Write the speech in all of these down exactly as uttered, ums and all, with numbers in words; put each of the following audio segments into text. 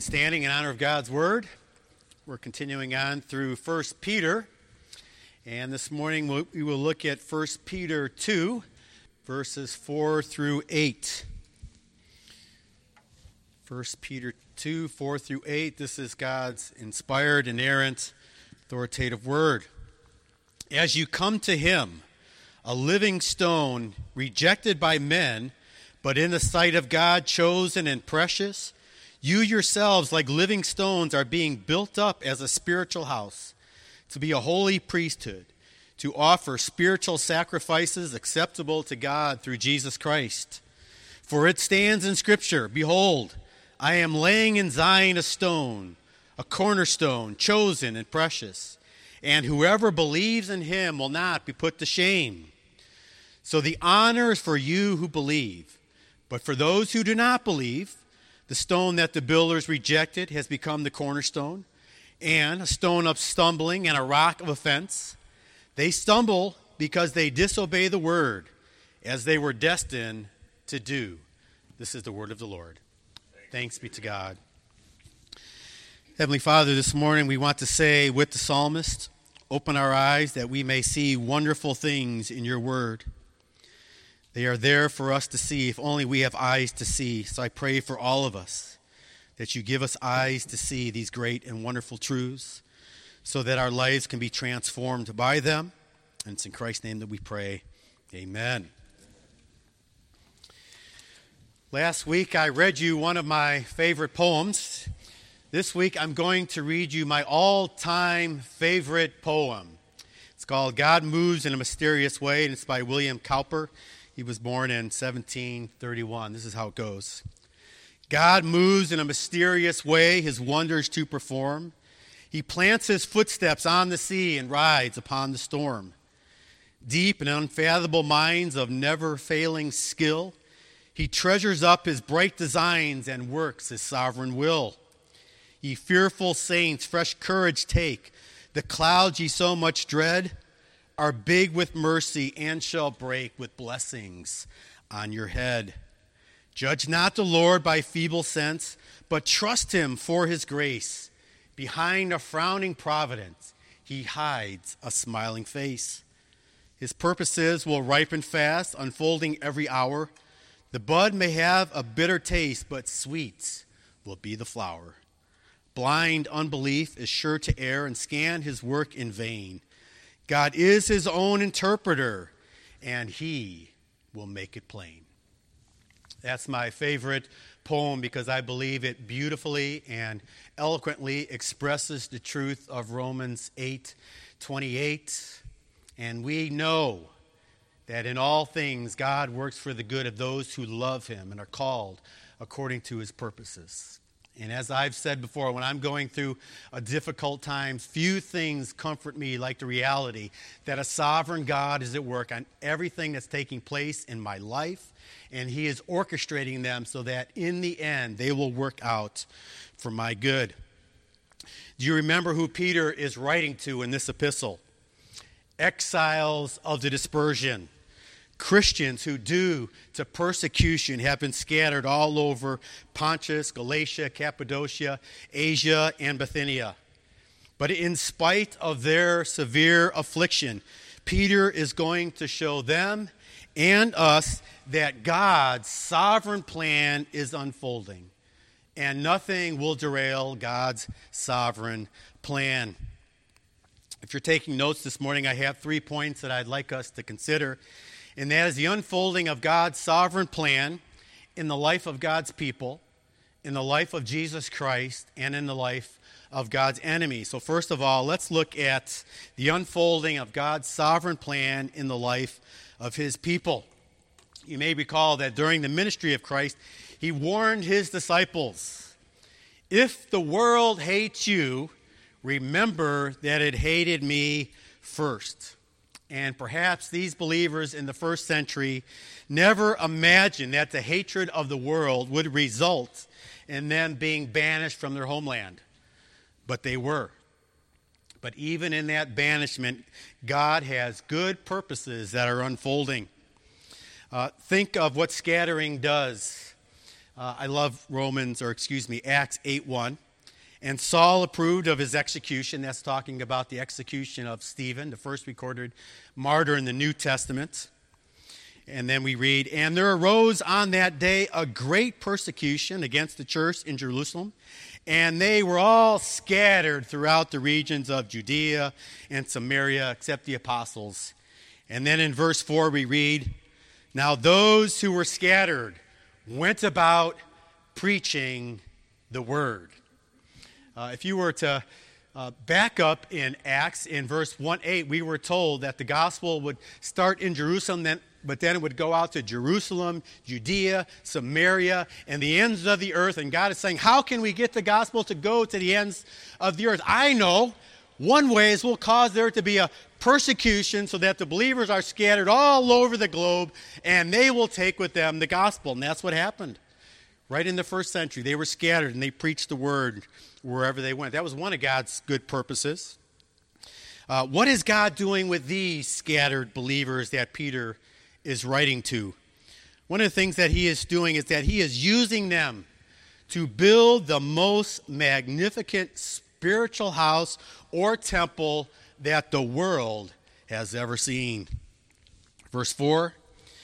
standing in honor of God's Word. We're continuing on through First Peter. And this morning we will look at First Peter two, verses four through eight. First Peter two, four through eight. This is God's inspired, inerrant, authoritative Word. As you come to Him, a living stone, rejected by men, but in the sight of God chosen and precious, you yourselves, like living stones, are being built up as a spiritual house, to be a holy priesthood, to offer spiritual sacrifices acceptable to God through Jesus Christ. For it stands in Scripture, behold, I am laying in Zion a stone, a cornerstone, chosen and precious, and whoever believes in him will not be put to shame. So the honor is for you who believe. But for those who do not believe, the stone that the builders rejected has become the cornerstone, and a stone of stumbling and a rock of offense. They stumble because they disobey the word, as they were destined to do. This is the word of the Lord. Thanks be to God. Heavenly Father, this morning we want to say with the psalmist, open our eyes that we may see wonderful things in your word. They are there for us to see if only we have eyes to see. So I pray for all of us that you give us eyes to see these great and wonderful truths so that our lives can be transformed by them. And it's in Christ's name that we pray. Amen. Last week I read you one of my favorite poems. This week I'm going to read you my all-time favorite poem. It's called God Moves in a Mysterious Way, and it's by William Cowper. He was born in seventeen thirty-one. This is how it goes. God moves in a mysterious way, his wonders to perform. He plants his footsteps on the sea and rides upon the storm. Deep and unfathomable minds of never-failing skill, he treasures up his bright designs and works his sovereign will. Ye fearful saints, fresh courage take. The clouds ye so much dread are big with mercy and shall break with blessings on your head. Judge not the Lord by feeble sense, but trust him for his grace. Behind a frowning providence, he hides a smiling face. His purposes will ripen fast, unfolding every hour. The bud may have a bitter taste, but sweet will be the flower. Blind unbelief is sure to err and scan his work in vain. God is his own interpreter, and he will make it plain. That's my favorite poem because I believe it beautifully and eloquently expresses the truth of Romans eight twenty-eight. And we know that in all things God works for the good of those who love him and are called according to his purposes. And as I've said before, when I'm going through a difficult time, few things comfort me like the reality that a sovereign God is at work on everything that's taking place in my life, and he is orchestrating them so that in the end they will work out for my good. Do you remember who Peter is writing to in this epistle? Exiles of the dispersion. Christians who, due to persecution, have been scattered all over Pontus, Galatia, Cappadocia, Asia, and Bithynia. But in spite of their severe affliction, Peter is going to show them and us that God's sovereign plan is unfolding, and nothing will derail God's sovereign plan. If you're taking notes this morning, I have three points that I'd like us to consider. And that is the unfolding of God's sovereign plan in the life of God's people, in the life of Jesus Christ, and in the life of God's enemies. So first of all, let's look at the unfolding of God's sovereign plan in the life of his people. You may recall that during the ministry of Christ, he warned his disciples, if the world hates you, remember that it hated me first. And perhaps these believers in the first century never imagined that the hatred of the world would result in them being banished from their homeland. But they were. But even in that banishment, God has good purposes that are unfolding. Uh, think of what scattering does. Uh, I love Romans, or excuse me, Acts eight one. And Saul approved of his execution. That's talking about the execution of Stephen, the first recorded martyr in the New Testament. And then we read, and there arose on that day a great persecution against the church in Jerusalem, and they were all scattered throughout the regions of Judea and Samaria, except the apostles. And then in verse four we read, now those who were scattered went about preaching the word. Uh, if you were to uh, back up in Acts, in verse one eight, we were told that the gospel would start in Jerusalem, then, but then it would go out to Jerusalem, Judea, Samaria, and the ends of the earth. And God is saying, how can we get the gospel to go to the ends of the earth? I know one way is we'll cause there to be a persecution so that the believers are scattered all over the globe, and they will take with them the gospel. And that's what happened. Right in the first century, they were scattered and they preached the word wherever they went. That was one of God's good purposes. Uh, what is God doing with these scattered believers that Peter is writing to? One of the things that he is doing is that he is using them to build the most magnificent spiritual house or temple that the world has ever seen. Verse four,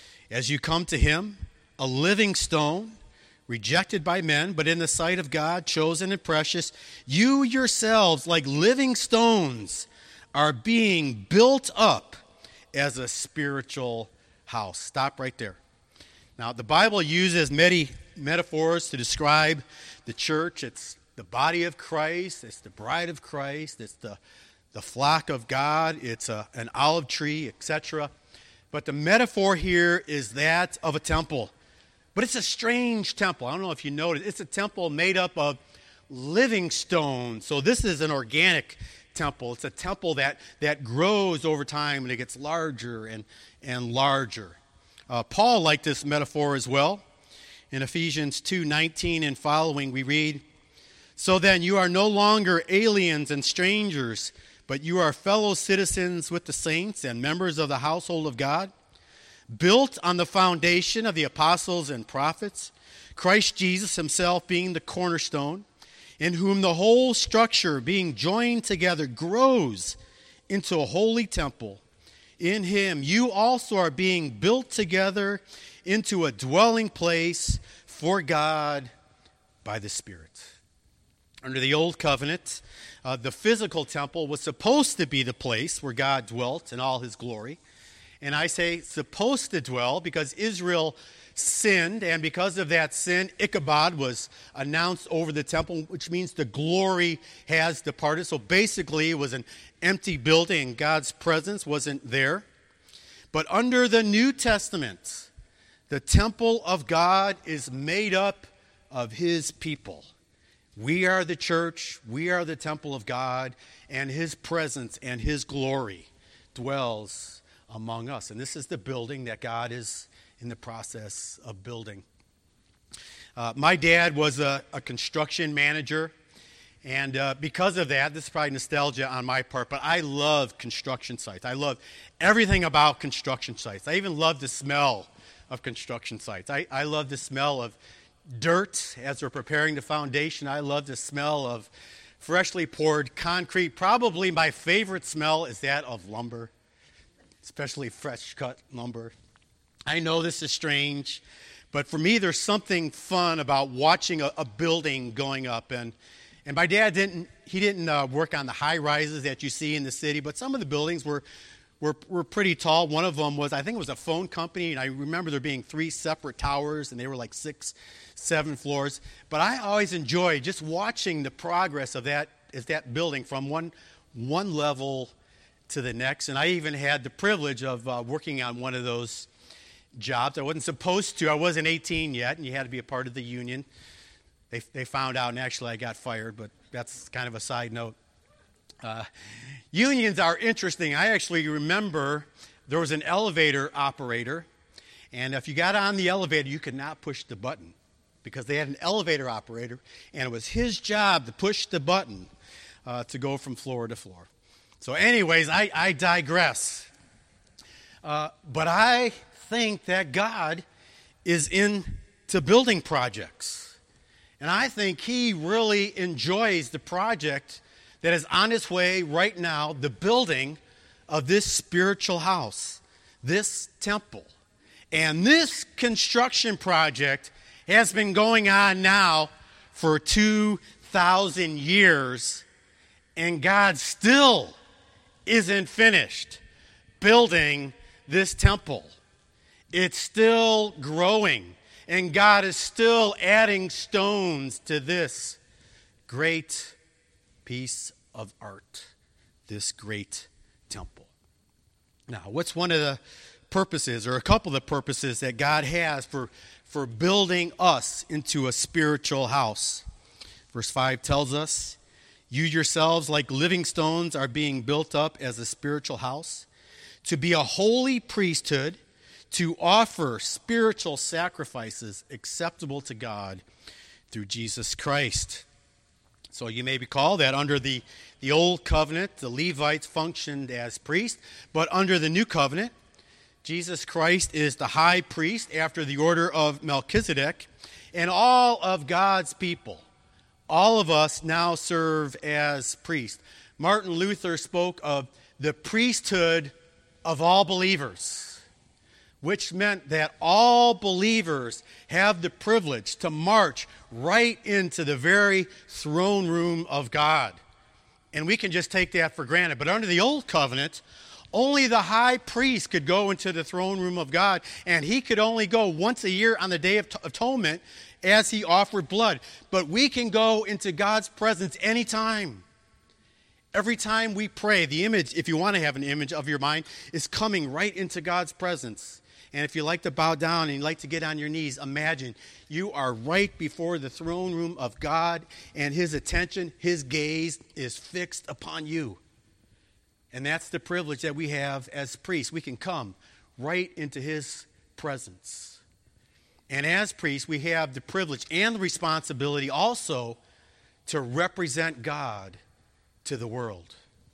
as you come to him, a living stone, rejected by men, but in the sight of God, chosen and precious, you yourselves, like living stones, are being built up as a spiritual house. Stop right there. Now, the Bible uses many metaphors to describe the church. It's the body of Christ. It's the bride of Christ. It's the, the flock of God. It's a, an olive tree, et cetera. But the metaphor here is that of a temple. But it's a strange temple. I don't know if you noticed. It's a temple made up of living stones. So this is an organic temple. It's a temple that, that grows over time, and it gets larger and, and larger. Uh, Paul liked this metaphor as well. In Ephesians two nineteen and following, we read, so then you are no longer aliens and strangers, but you are fellow citizens with the saints and members of the household of God, built on the foundation of the apostles and prophets, Christ Jesus himself being the cornerstone, in whom the whole structure being joined together grows into a holy temple. In him you also are being built together into a dwelling place for God by the Spirit. Under the Old Covenant, uh, the physical temple was supposed to be the place where God dwelt in all his glory. And I say supposed to dwell because Israel sinned, and because of that sin, Ichabod was announced over the temple, which means the glory has departed. So basically, it was an empty building. God's presence wasn't there. But under the New Testament, the temple of God is made up of his people. We are the church, we are the temple of God, and his presence and his glory dwells among us. And this is the building that God is in the process of building. Uh, my dad was a, a construction manager, and uh, because of that, this is probably nostalgia on my part, but I love construction sites. I love everything about construction sites. I even love the smell of construction sites. I, I love the smell of dirt as we're preparing the foundation. I love the smell of freshly poured concrete. Probably my favorite smell is that of lumber, especially fresh cut lumber. I know this is strange, but for me there's something fun about watching a, a building going up. And and my dad didn't he didn't uh, work on the high rises that you see in the city, but some of the buildings were were were pretty tall. One of them was, I think it was a phone company, and I remember there being three separate towers, and they were like six, seven floors. But I always enjoyed just watching the progress of that of that building from one one level to the next. And I even had the privilege of uh, working on one of those jobs. I wasn't supposed to. I wasn't eighteen yet, and you had to be a part of the union. They they found out, and actually I got fired, but that's kind of a side note. Uh, unions are interesting. I actually remember there was an elevator operator, and if you got on the elevator, you could not push the button because they had an elevator operator, and it was his job to push the button uh, to go from floor to floor. So anyways, I, I digress. Uh, but I think that God is in to building projects. And I think he really enjoys the project that is on its way right now, the building of this spiritual house, this temple. And this construction project has been going on now for two thousand years, and God still isn't finished building this temple. It's still growing, and God is still adding stones to this great piece of art, this great temple. Now, what's one of the purposes, or a couple of the purposes that God has for, for building us into a spiritual house? Verse five tells us, you yourselves, like living stones, are being built up as a spiritual house, to be a holy priesthood, to offer spiritual sacrifices acceptable to God through Jesus Christ. So you may recall that under the, the old covenant, the Levites functioned as priests, but under the new covenant, Jesus Christ is the high priest after the order of Melchizedek, and all of God's people, all of us now serve as priests. Martin Luther spoke of the priesthood of all believers, which meant that all believers have the privilege to march right into the very throne room of God. And we can just take that for granted. But under the old covenant, only the high priest could go into the throne room of God, and he could only go once a year on the Day of Atonement as he offered blood. But we can go into God's presence anytime. Every time we pray, the image, if you want to have an image of your mind, is coming right into God's presence. And if you like to bow down and you like to get on your knees, imagine you are right before the throne room of God, and his attention, his gaze is fixed upon you. And that's the privilege that we have as priests. We can come right into his presence. And as priests, we have the privilege and the responsibility also to represent God to the world.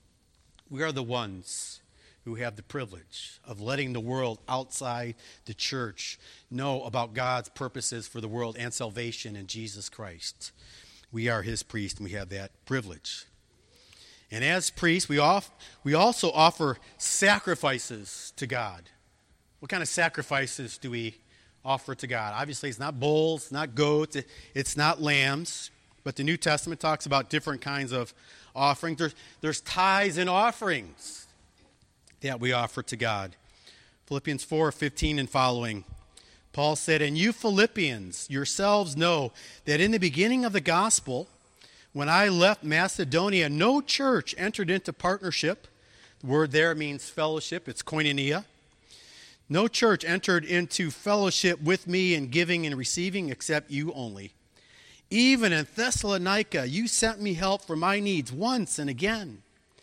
We are the ones who have the privilege of letting the world outside the church know about God's purposes for the world and salvation in Jesus Christ. We are his priests, and we have that privilege. And as priests, we, off, we also offer sacrifices to God. What kind of sacrifices do we offer to God? Obviously, it's not bulls, not goats, it's not lambs. But the New Testament talks about different kinds of offerings. There's, there's tithes and offerings that we offer to God. Philippians four fifteen and following. Paul said, and you Philippians yourselves know that in the beginning of the gospel, when I left Macedonia, no church entered into partnership. The word there means fellowship. It's koinonia. No church entered into fellowship with me in giving and receiving except you only. Even in Thessalonica, you sent me help for my needs once and again.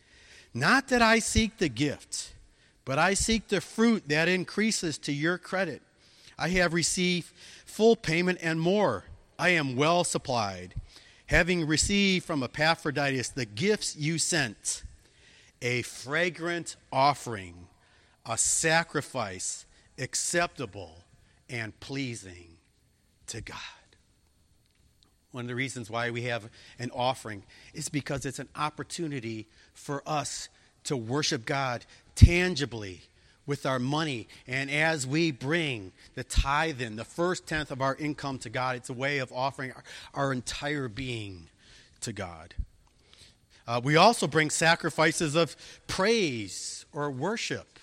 Not that I seek the gift, but I seek the fruit that increases to your credit. I have received full payment and more. I am well supplied, having received from Epaphroditus the gifts you sent, a fragrant offering, a sacrifice acceptable and pleasing to God. One of the reasons why we have an offering is because it's an opportunity for us to worship God tangibly with our money. And as we bring the tithe in, the first tenth of our income to God, it's a way of offering our, our entire being to God. Uh, we also bring sacrifices of praise or worship.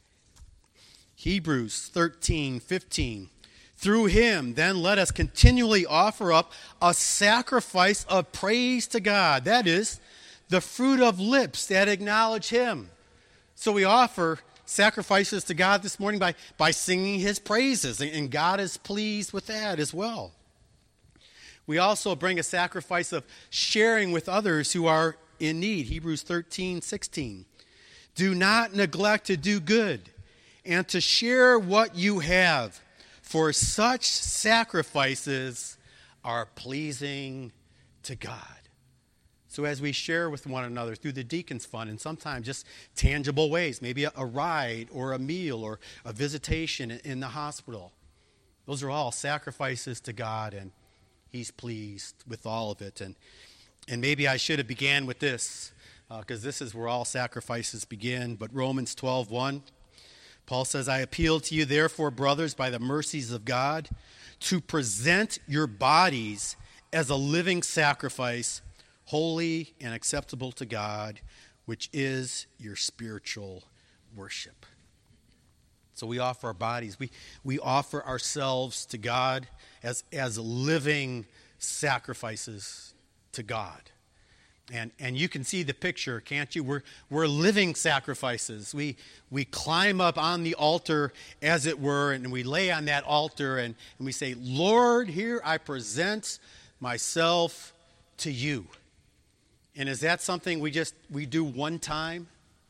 Hebrews thirteen fifteen. Through him, then let us continually offer up a sacrifice of praise to God. That is, the fruit of lips that acknowledge him. So we offer sacrifices to God this morning by, by singing his praises, and God is pleased with that as well. We also bring a sacrifice of sharing with others who are in need. Hebrews thirteen sixteen. Do not neglect to do good and to share what you have, for such sacrifices are pleasing to God. So as we share with one another through the Deacons Fund, and sometimes just tangible ways, maybe a, a ride or a meal or a visitation in the hospital, Those are all sacrifices to God, and he's pleased with all of it. And and maybe I should have began with this, because uh, this is where all sacrifices begin. But Romans twelve one, Paul says, I appeal to you, therefore, brothers, by the mercies of God, to present your bodies as a living sacrifice, holy and acceptable to God, which is your spiritual worship. So we offer our bodies. We we offer ourselves to God as as living sacrifices to God. And and you can see the picture, can't you? We're we're living sacrifices. We we climb up on the altar, as it were, and we lay on that altar and, and we say, Lord, here I present myself to you. And is that something we just we do one time?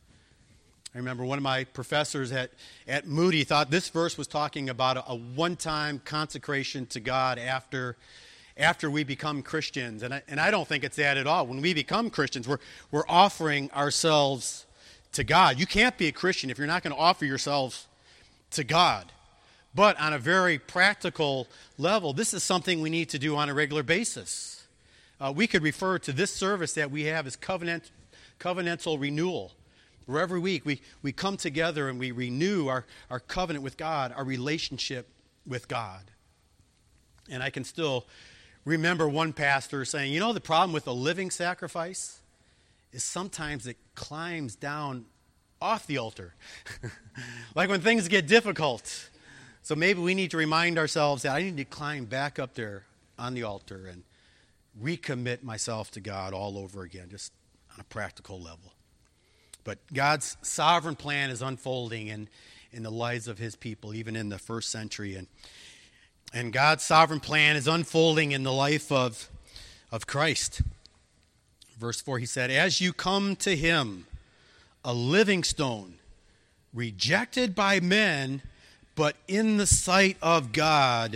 I remember one of my professors at, at Moody thought this verse was talking about a, a one-time consecration to God after, after we become Christians. And I, and I don't think it's that at all. When we become Christians, we're, we're offering ourselves to God. You can't be a Christian if you're not going to offer yourselves to God. But on a very practical level, this is something we need to do on a regular basis. Uh, we could refer to this service that we have as covenant, covenantal renewal. Where every week we, we come together and we renew our, our covenant with God, our relationship with God. And I can still remember one pastor saying, you know, the problem with a living sacrifice is sometimes it climbs down off the altar. Like when things get difficult. So maybe we need to remind ourselves that I need to climb back up there on the altar and recommit myself to God all over again, just on a practical level. But God's sovereign plan is unfolding in, in the lives of his people, even in the first century. And, and God's sovereign plan is unfolding in the life of, of Christ. Verse four, he said, as you come to him, a living stone, rejected by men, but in the sight of God,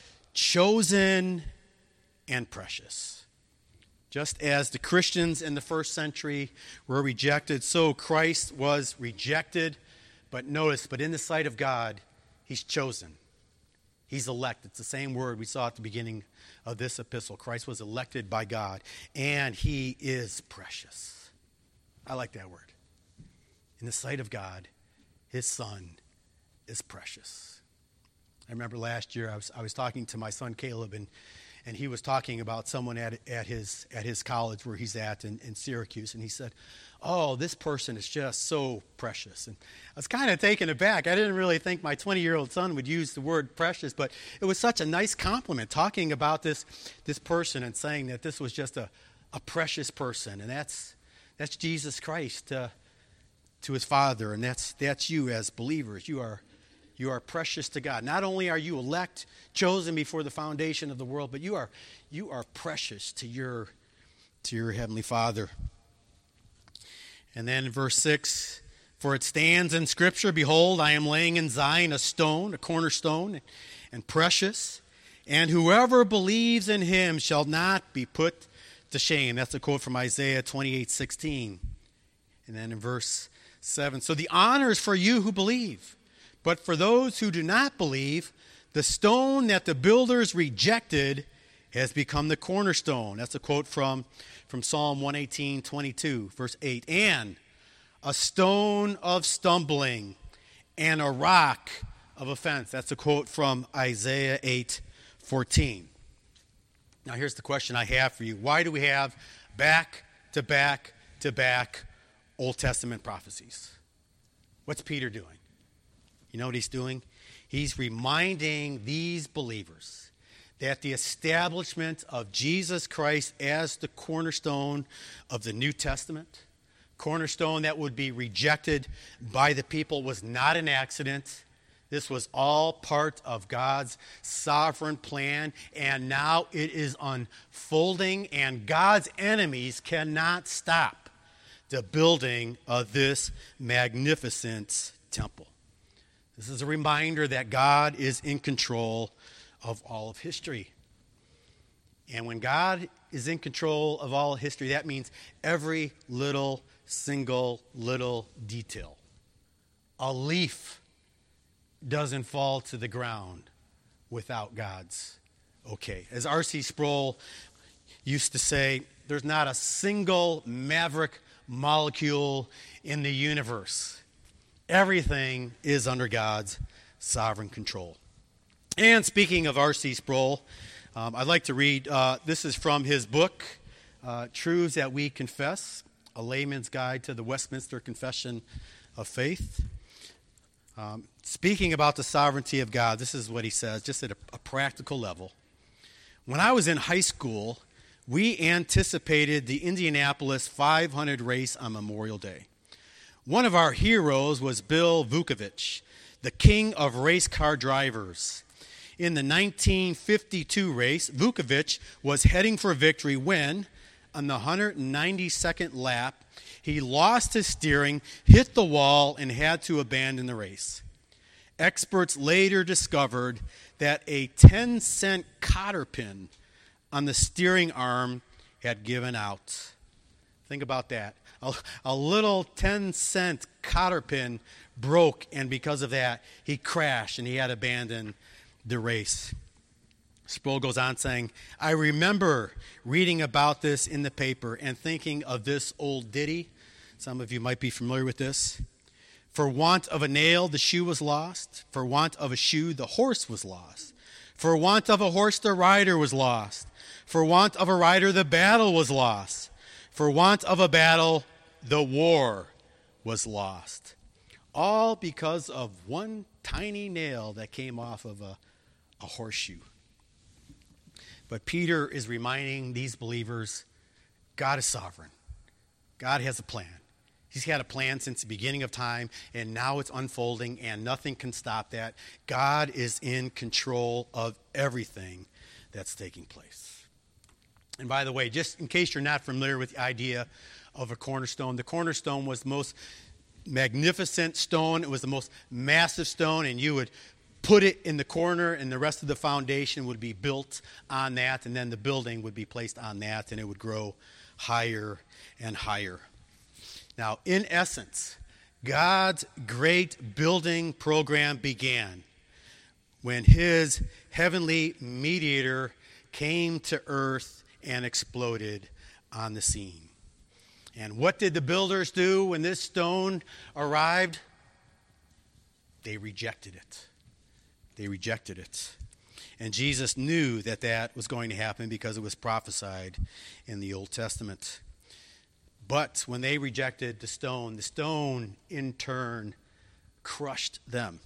chosen and precious. Just as the Christians in the first century were rejected, so Christ was rejected. But notice, but in the sight of God, he's chosen. He's elect. It's the same word we saw at the beginning of this epistle. Christ was elected by God, and he is precious. I like that word. In the sight of God, his son is precious. I remember last year I was I was talking to my son Caleb, and And he was talking about someone at at his at his college where he's at in, in Syracuse. And he said, oh, this person is just so precious. And I was kind of taken aback. I didn't really think my twenty-year-old son would use the word precious, but it was such a nice compliment talking about this this person and saying that this was just a, a precious person. And that's that's Jesus Christ uh, to his Father. And that's that's you as believers. You are You are precious to God. Not only are you elect, chosen before the foundation of the world, but you are you are precious to your to your heavenly Father. And then in verse six, for it stands in Scripture, behold, I am laying in Zion a stone, a cornerstone, and precious, and whoever believes in him shall not be put to shame. That's a quote from Isaiah twenty-eight sixteen. And then in verse seven, so the honor is for you who believe. But for those who do not believe, the stone that the builders rejected has become the cornerstone. That's a quote from, from Psalm one eighteen, twenty-two, verse eight. And a stone of stumbling and a rock of offense. That's a quote from Isaiah eight, fourteen. Now here's the question I have for you. Why do we have back to back to back Old Testament prophecies? What's Peter doing? You know what he's doing? He's reminding these believers that the establishment of Jesus Christ as the cornerstone of the New Testament, cornerstone that would be rejected by the people, was not an accident. This was all part of God's sovereign plan, and now it is unfolding, and God's enemies cannot stop the building of this magnificent temple. This is a reminder that God is in control of all of history. And when God is in control of all history, that means every little, single, little detail. A leaf doesn't fall to the ground without God's okay. As R C Sproul used to say, there's not a single maverick molecule in the universe. Everything is under God's sovereign control. And speaking of R C Sproul, um, I'd like to read, uh, this is from his book, uh, Truths That We Confess, A Layman's Guide to the Westminster Confession of Faith. Um, speaking about the sovereignty of God, this is what he says, just at a, a practical level. When I was in high school, we anticipated the Indianapolis five hundred race on Memorial Day. One of our heroes was Bill Vukovich, the king of race car drivers. In the nineteen fifty-two race, Vukovich was heading for victory when, on the one hundred ninety-second lap, he lost his steering, hit the wall, and had to abandon the race. Experts later discovered that a ten-cent cotter pin on the steering arm had given out. Think about that. A, a little ten-cent cotter pin broke, and because of that, he crashed and he had to abandon the race. Sproul goes on saying, I remember reading about this in the paper and thinking of this old ditty. Some of you might be familiar with this. For want of a nail, the shoe was lost. For want of a shoe, the horse was lost. For want of a horse, the rider was lost. For want of a rider, the battle was lost. For want of a battle, the war was lost. All because of one tiny nail that came off of a, a horseshoe. But Peter is reminding these believers, God is sovereign. God has a plan. He's had a plan since the beginning of time, and now it's unfolding, and nothing can stop that. God is in control of everything that's taking place. And by the way, just in case you're not familiar with the idea of a cornerstone, the cornerstone was the most magnificent stone. It was the most massive stone, and you would put it in the corner, and the rest of the foundation would be built on that, and then the building would be placed on that, and it would grow higher and higher. Now, in essence, God's great building program began when his heavenly mediator came to earth and exploded on the scene. And what did the builders do when this stone arrived? They rejected it. They rejected it. And Jesus knew that that was going to happen because it was prophesied in the Old Testament. But when they rejected the stone, the stone in turn crushed them.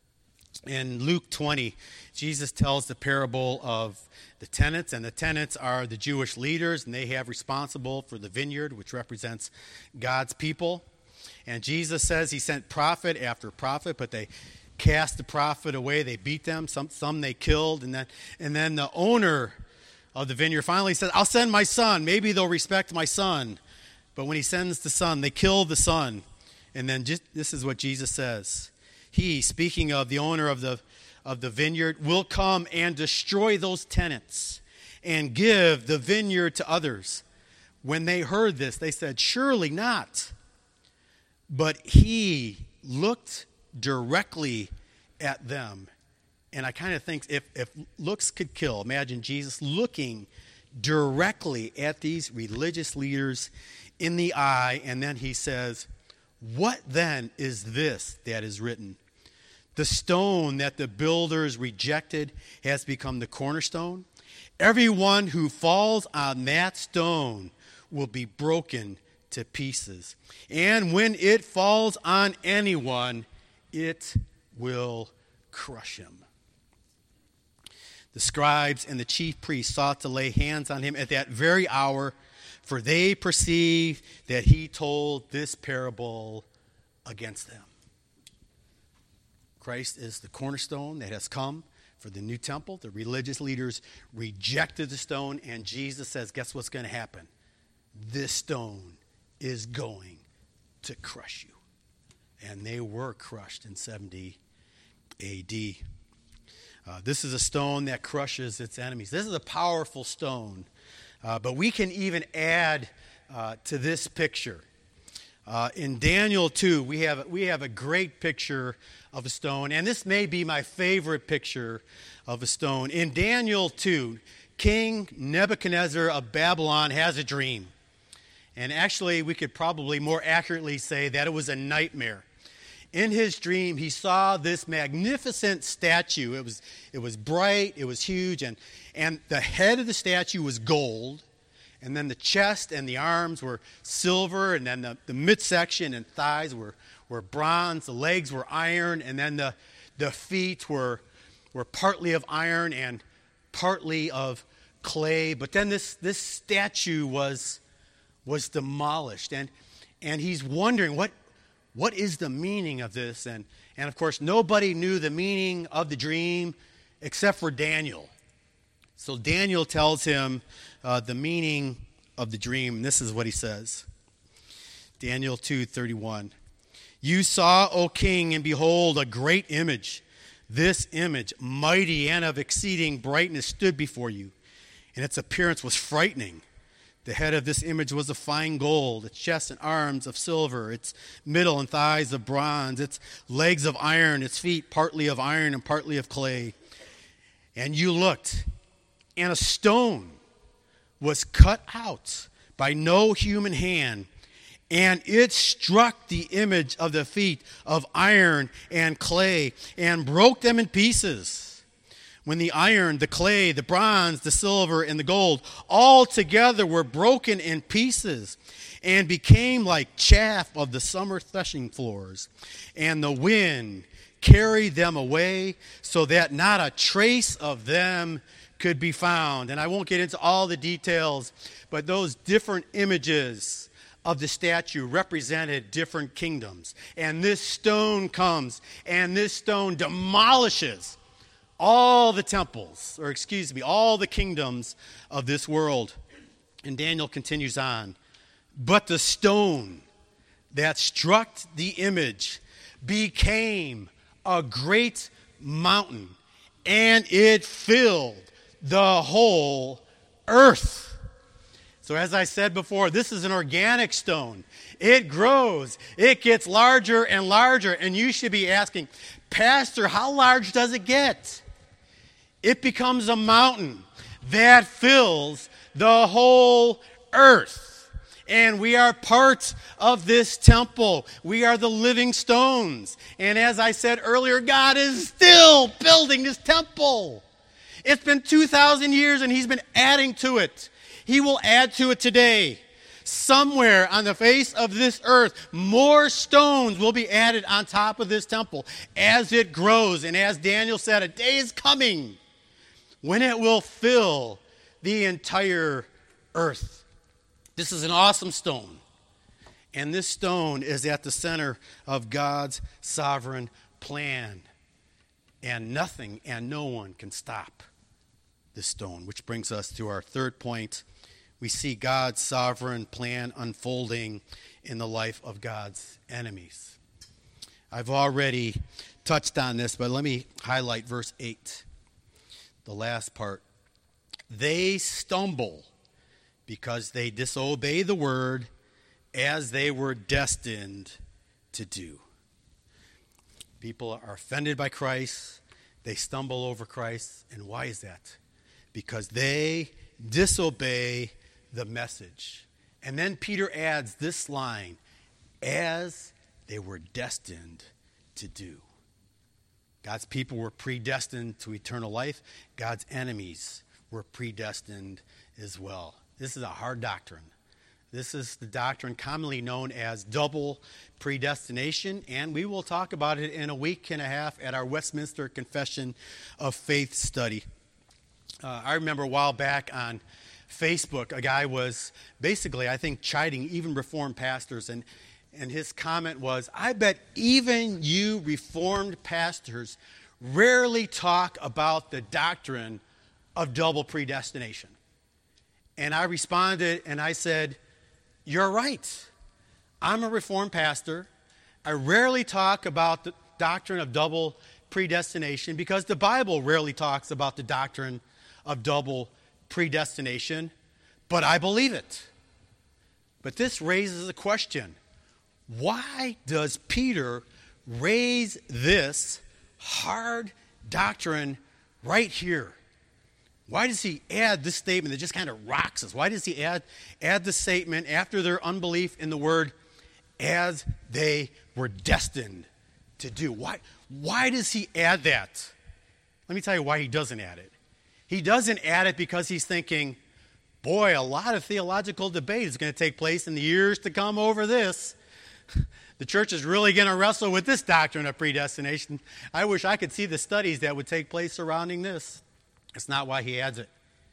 In Luke twenty, Jesus tells the parable of the tenants, and the tenants are the Jewish leaders, and they have responsible for the vineyard, which represents God's people. And Jesus says he sent prophet after prophet, but they cast the prophet away. They beat them. Some some they killed, and then and then the owner of the vineyard finally says, "I'll send my son. Maybe they'll respect my son." But when he sends the son, they kill the son. And then just, this is what Jesus says. He, speaking of the owner of the of the vineyard, will come and destroy those tenants and give the vineyard to others. When they heard this, they said, "Surely not." But he looked directly at them. And I kind of think if, if looks could kill, imagine Jesus looking directly at these religious leaders in the eye, and then he says, "What then is this that is written? The stone that the builders rejected has become the cornerstone. Everyone who falls on that stone will be broken to pieces. And when it falls on anyone, it will crush him." The scribes and the chief priests sought to lay hands on him at that very hour, for they perceived that he told this parable against them. Christ is the cornerstone that has come for the new temple. The religious leaders rejected the stone, and Jesus says, guess what's going to happen? This stone is going to crush you. And they were crushed in seventy A D. Uh, this is a stone that crushes its enemies. This is a powerful stone. Uh, but we can even add uh, to this picture. Uh, in Daniel two, we have, we have a great picture of a stone, and this may be my favorite picture of a stone. In Daniel two, King Nebuchadnezzar of Babylon has a dream. And actually, we could probably more accurately say that it was a nightmare. In his dream, he saw this magnificent statue. It was, it was bright, it was huge, and, and the head of the statue was gold. And then the chest and the arms were silver, and then the, the midsection and thighs were, were bronze, the legs were iron, and then the, the feet were, were partly of iron and partly of clay. But then this, this statue was, was demolished, and, and he's wondering, what, what is the meaning of this? And, and of course, nobody knew the meaning of the dream except for Daniel. So Daniel tells him uh, the meaning of the dream. And this is what he says. Daniel two thirty-one. You saw, O king, and behold, a great image. This image, mighty and of exceeding brightness, stood before you, and its appearance was frightening. The head of this image was of fine gold, its chest and arms of silver, its middle and thighs of bronze, its legs of iron, its feet partly of iron and partly of clay. And you looked, and a stone was cut out by no human hand, and it struck the image of the feet of iron and clay and broke them in pieces. When the iron, the clay, the bronze, the silver, and the gold all together were broken in pieces and became like chaff of the summer threshing floors, and the wind carried them away so that not a trace of them could be found. And I won't get into all the details, but those different images of the statue represented different kingdoms. And this stone comes, and this stone demolishes all the temples, or excuse me, all the kingdoms of this world. And Daniel continues on. But the stone that struck the image became a great mountain, and it filled the whole earth. So as I said before, this is an organic stone. It grows. It gets larger and larger. And you should be asking, Pastor, how large does it get? It becomes a mountain that fills the whole earth. And we are part of this temple. We are the living stones. And as I said earlier, God is still building this temple. It's been two thousand years, and he's been adding to it. He will add to it today. Somewhere on the face of this earth, more stones will be added on top of this temple as it grows. And as Daniel said, a day is coming when it will fill the entire earth. This is an awesome stone. And this stone is at the center of God's sovereign plan. And nothing and no one can stop this stone, which brings us to our third point. We see God's sovereign plan unfolding in the life of God's enemies. I've already touched on this, but let me highlight verse eight, the last part. They stumble because they disobey the word as they were destined to do. People are offended by Christ. They stumble over Christ. And why is that? Because they disobey the message. And then Peter adds this line, as they were destined to do. God's people were predestined to eternal life. God's enemies were predestined as well. This is a hard doctrine. This is the doctrine commonly known as double predestination, and we will talk about it in a week and a half at our Westminster Confession of Faith study. Uh, I remember a while back on Facebook, a guy was basically, I think, chiding even Reformed pastors, and, and his comment was, I bet even you Reformed pastors rarely talk about the doctrine of double predestination. And I responded and I said, you're right. I'm a Reformed pastor. I rarely talk about the doctrine of double predestination because the Bible rarely talks about the doctrine of double predestination, but I believe it. But this raises a question. why does Peter raise this hard doctrine right here? Why does he add this statement that just kind of rocks us? Why does he add, add the statement after their unbelief in the word, as they were destined to do? Why, why does he add that? Let me tell you why he doesn't add it. He doesn't add it because he's thinking, boy, a lot of theological debate is going to take place in the years to come over this. The church is really going to wrestle with this doctrine of predestination. I wish I could see the studies that would take place surrounding this. That's not why he adds it.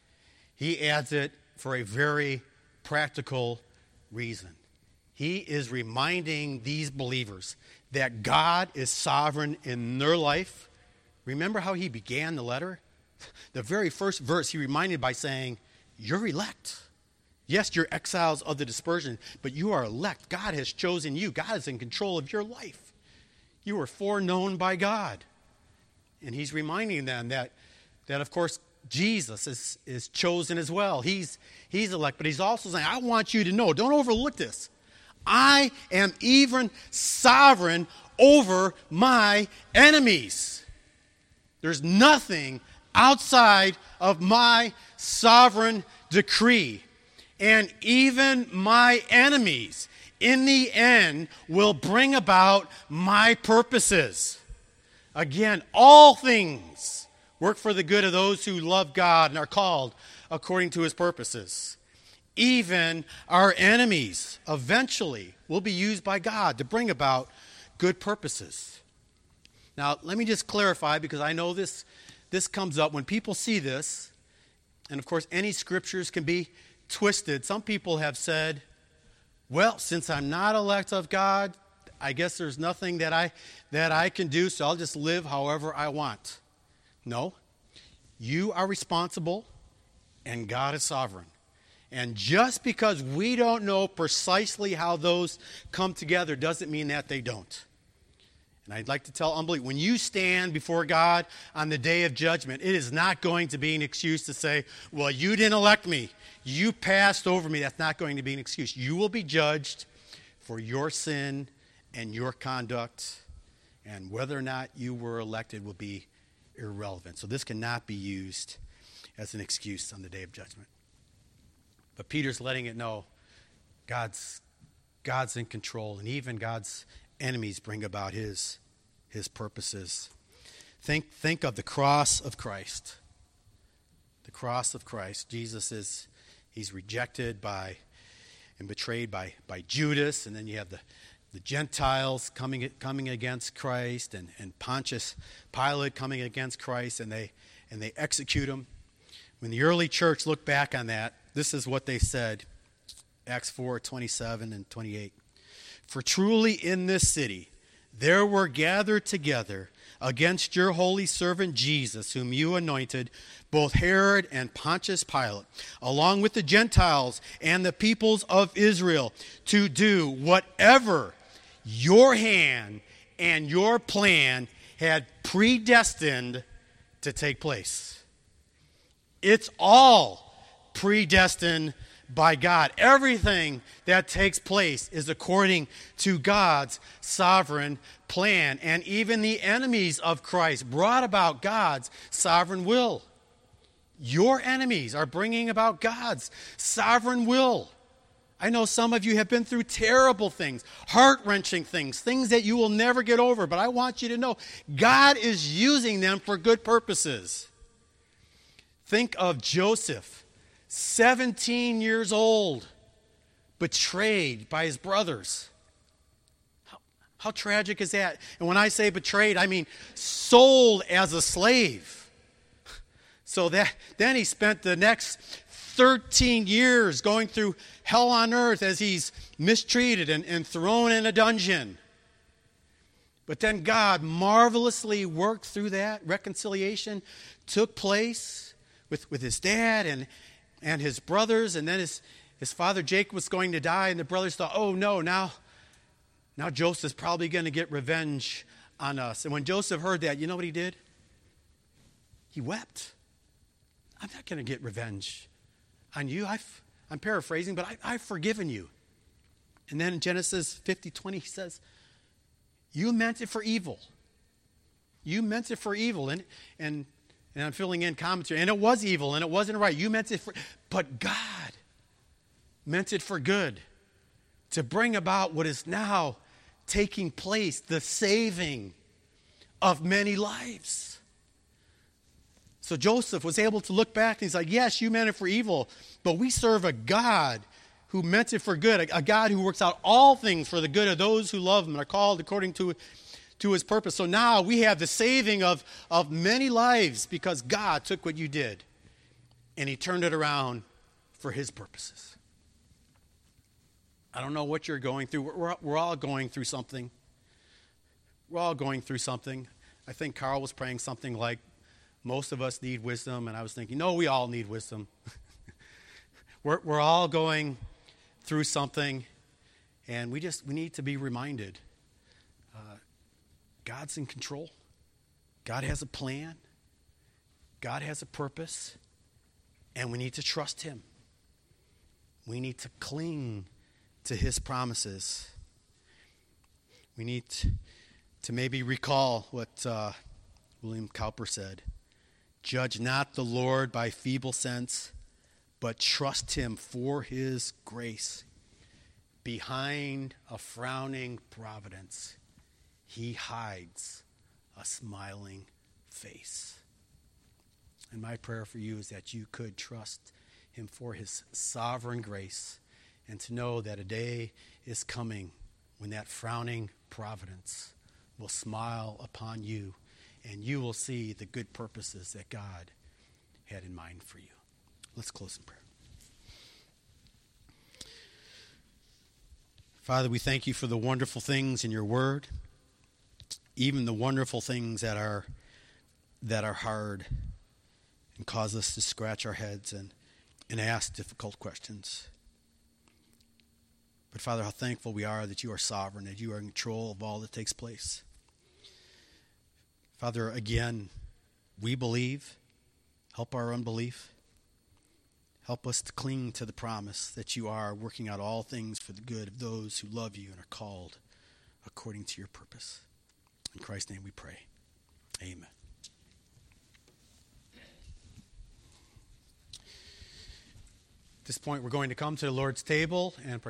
He adds it for a very practical reason. He is reminding these believers that God is sovereign in their life. Remember how he began the letter? The very first verse he reminded by saying, you're elect. Yes, you're exiles of the dispersion, but you are elect. God has chosen you. God is in control of your life. You were foreknown by God. And he's reminding them that, that of course, Jesus is, is chosen as well. He's, he's elect, but he's also saying, I want you to know, don't overlook this. I am even sovereign over my enemies. There's nothing outside of my sovereign decree. And even my enemies, in the end, will bring about my purposes. Again, all things work for the good of those who love God and are called according to his purposes. Even our enemies eventually will be used by God to bring about good purposes. Now, let me just clarify, because I know this, this comes up when people see this, and of course, any scriptures can be twisted. Some people have said, well, since I'm not elect of God, I guess there's nothing that I that I can do, so I'll just live however I want. No. You are responsible, and God is sovereign. And just because we don't know precisely how those come together doesn't mean that they don't. And I'd like to tell unbelief, when you stand before God on the day of judgment, it is not going to be an excuse to say, well, you didn't elect me. You passed over me. That's not going to be an excuse. You will be judged for your sin and your conduct, and whether or not you were elected will be irrelevant. So this cannot be used as an excuse on the day of judgment. But Peter's letting it know God's, God's in control, and even God's enemies bring about his, his purposes. Think, think of the cross of Christ. The cross of Christ. Jesus is, he's rejected by and betrayed by, by Judas, and then you have the, the Gentiles coming coming against Christ, and, and Pontius Pilate coming against Christ, and they and they execute him. When the early church looked back on that, this is what they said, Acts four, twenty-seven and twenty-eight. For truly in this city there were gathered together against your holy servant Jesus, whom you anointed, both Herod and Pontius Pilate, along with the Gentiles and the peoples of Israel, to do whatever your hand and your plan had predestined to take place. It's all predestined by God. Everything that takes place is according to God's sovereign plan. And even the enemies of Christ brought about God's sovereign will. Your enemies are bringing about God's sovereign will. I know some of you have been through terrible things, heart-wrenching things, things that you will never get over. But I want you to know God is using them for good purposes. Think of Joseph, seventeen years old, betrayed by his brothers. How, how tragic is that? And when I say betrayed, I mean sold as a slave. So that then he spent the next thirteen years going through hell on earth as he's mistreated and, and thrown in a dungeon. But then God marvelously worked through that. Reconciliation took place with, with his dad and, and his brothers. And then his, his father Jacob was going to die. And the brothers thought, oh no, now, now Joseph's probably going to get revenge on us. And when Joseph heard that, you know what he did? He wept. I'm not going to get revenge on you. I've, I'm paraphrasing, but I, I've forgiven you. And then in Genesis fifty twenty, he says, you meant it for evil. You meant it for evil. And, and, and I'm filling in commentary. And it was evil, and it wasn't right. You meant it for... But God meant it for good, to bring about what is now taking place, the saving of many lives. So Joseph was able to look back and he's like, yes, you meant it for evil, but we serve a God who meant it for good, a, a God who works out all things for the good of those who love him and are called according to, to his purpose. So now we have the saving of, of many lives because God took what you did and he turned it around for his purposes. I don't know what you're going through. We're, we're all going through something. We're all going through something. I think Carl was praying something like, most of us need wisdom. And I was thinking, no, we all need wisdom. we're, we're all going through something. And we just, we need to be reminded. Uh, God's in control. God has a plan. God has a purpose. And we need to trust him. We need to cling to his promises. We need to, to maybe recall what uh, William Cowper said. Judge not the Lord by feeble sense, but trust him for his grace. Behind a frowning providence, he hides a smiling face. And my prayer for you is that you could trust him for his sovereign grace, and to know that a day is coming when that frowning providence will smile upon you and you will see the good purposes that God had in mind for you. Let's close in prayer. Father, we thank you for the wonderful things in your word, even the wonderful things that are that are hard and cause us to scratch our heads and, and ask difficult questions. But Father, how thankful we are that you are sovereign, that you are in control of all that takes place. Father, again, we believe. Help our unbelief. Help us to cling to the promise that you are working out all things for the good of those who love you and are called according to your purpose. In Christ's name we pray. Amen. At this point, we're going to come to the Lord's table and